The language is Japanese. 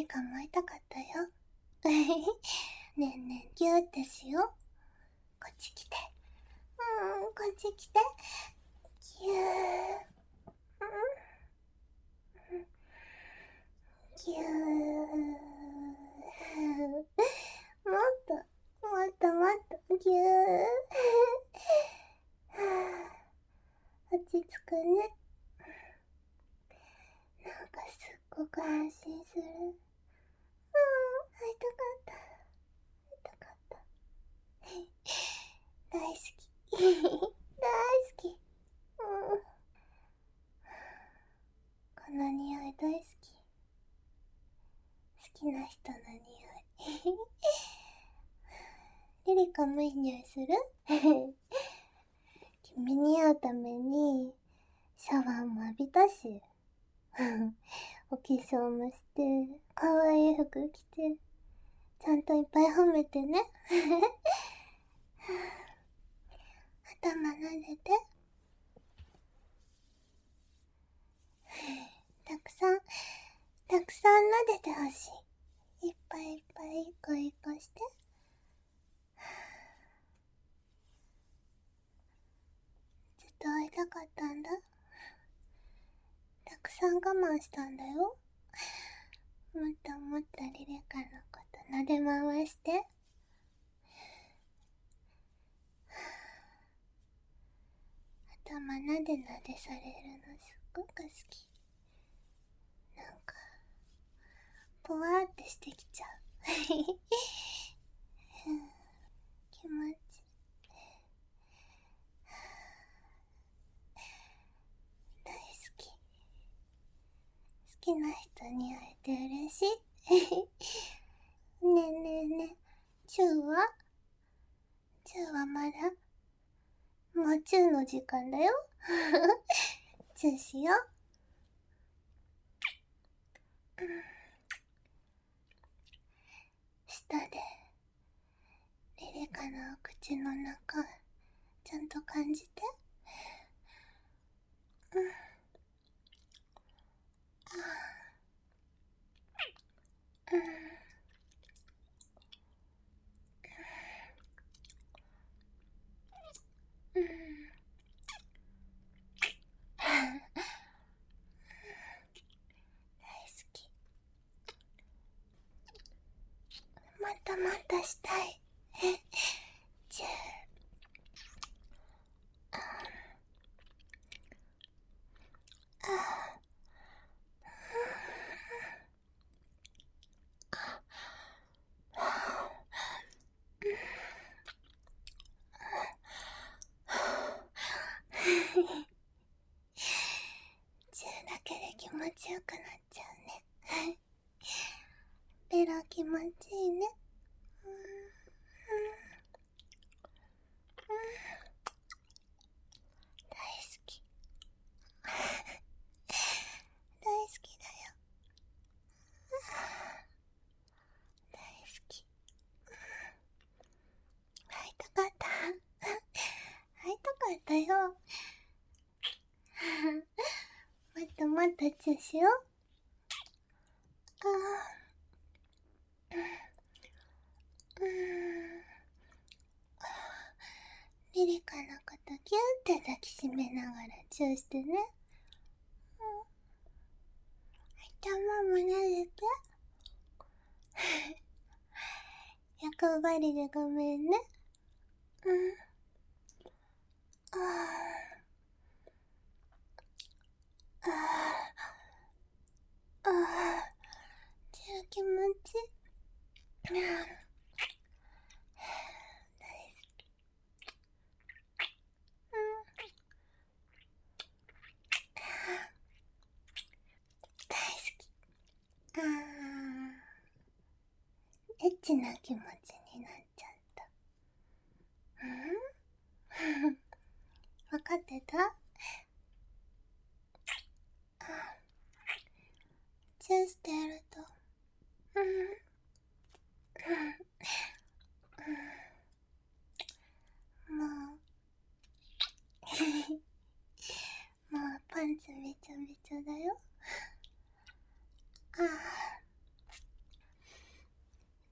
カも会いたかったよ。ねえねえ、ギューってしよう。こっち来て。こっち来て。ギュー。ギュー。もっと、もっともっと、ギュー。落ち着くね。なんかすっごく安心する。会いたかった。会いたかった。大好き。大好き。この匂い大好き。好きな人の匂い。リリカもいい匂いする？君に会うためにシャワーも浴びたし、お化粧もして、かわいい服着て、ちゃんといっぱい褒めてね。頭撫でて。たくさん、たくさん撫でてほしい。いっぱいいっぱい一個一個して。ずっと会いたかったんだ。たくさん我慢したんだよ。もっともっとリリカのこと撫で回して。頭撫で撫でされるのすっごく好き。なんかぽわーってしてきちゃう。気持ち大好き。好きな人に会えて嬉しい。ねえねえねえ、チューは？チューはまだ？もうチューの時間だよ。チューしよう。舌でリリカの口の中ちゃんと感じて。大好き。もっともっとしたい。チュー。チューだけで気持ちよくなっちゃうね。ベロ気持ちいいね。大好き。大好きだよ。大好き。会いたかった。会いたかったよ。もっともっとチューしよう。リリカのことギューって抱きしめながらチューしてね。頭も撫でて。欲張りでごめんね。チュー気持ちいい。大好き。エッチな気持ちになっちゃった。分かってた？チューしてやるともうもうパンツびちょびちょだよ。